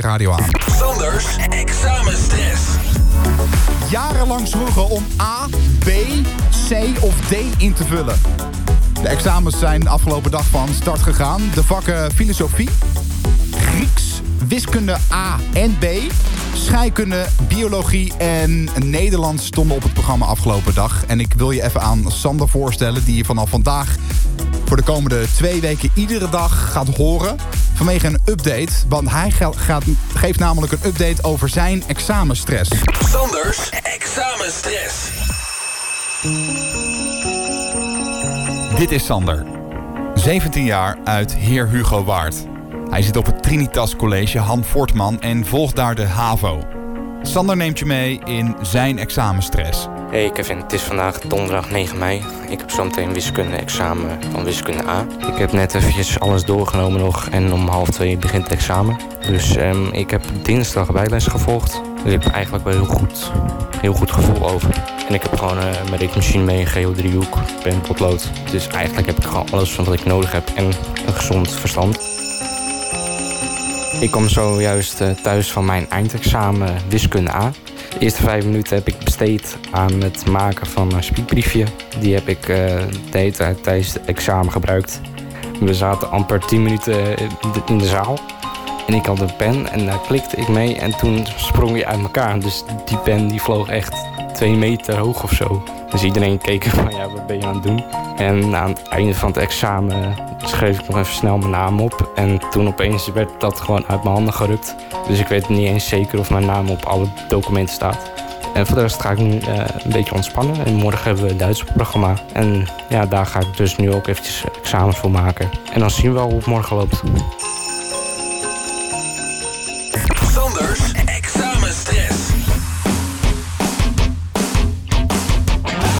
radio aan. Sanders examenstress. Jarenlang zorgen om A, B, C of D in te vullen. De examens zijn de afgelopen dag van start gegaan. De vakken filosofie, Grieks, wiskunde A en B, scheikunde, biologie en Nederlands stonden op het programma afgelopen dag. En ik wil je even aan Sander voorstellen, die je vanaf vandaag voor de komende 2 weken iedere dag gaat horen vanwege een update. Want hij geeft namelijk een update over zijn examenstress. Sanders examenstress. Dit is Sander, 17 jaar uit Heer Hugo Waard. Hij zit op het Trinitas College Han Voortman en volgt daar de HAVO. Sander neemt je mee in zijn examenstress. Hey Kevin, het is vandaag donderdag 9 mei. Ik heb zometeen wiskunde-examen van wiskunde A. Ik heb net eventjes alles doorgenomen nog en om 1:30 begint het examen. Dus ik heb dinsdag bijles gevolgd. Ik heb eigenlijk wel heel goed gevoel over. En ik heb gewoon mijn rekenmachine mee, geodriehoek, pen, potlood. Dus eigenlijk heb ik gewoon alles wat ik nodig heb en een gezond verstand. Ik kom zojuist thuis van mijn eindexamen wiskunde A. De eerste 5 minuten heb ik besteed aan het maken van een spiekbriefje. Die heb ik de hele tijd tijdens het examen gebruikt. We zaten amper 10 minuten in de zaal. En ik had een pen en daar klikte ik mee en toen sprong je uit elkaar. Dus die pen die vloog echt 2 meter hoog of zo. Dus iedereen keek van ja, wat ben je aan het doen? En aan het einde van het examen schreef ik nog even snel mijn naam op. En toen opeens werd dat gewoon uit mijn handen gerukt. Dus ik weet niet eens zeker of mijn naam op alle documenten staat. En voor de rest ga ik nu een beetje ontspannen. En morgen hebben we het Duits programma. En ja, daar ga ik dus nu ook eventjes examens voor maken. En dan zien we wel hoe het morgen loopt.